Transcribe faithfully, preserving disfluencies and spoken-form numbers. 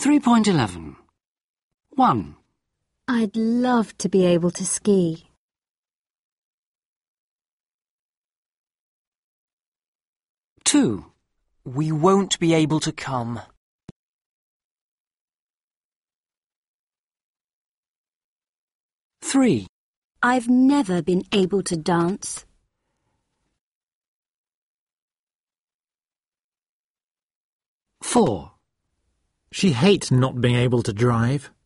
three point eleven. one. I'd love to be able to ski. two. We won't be able to come. three. I've never been able to dance. four. She hates not being able to drive.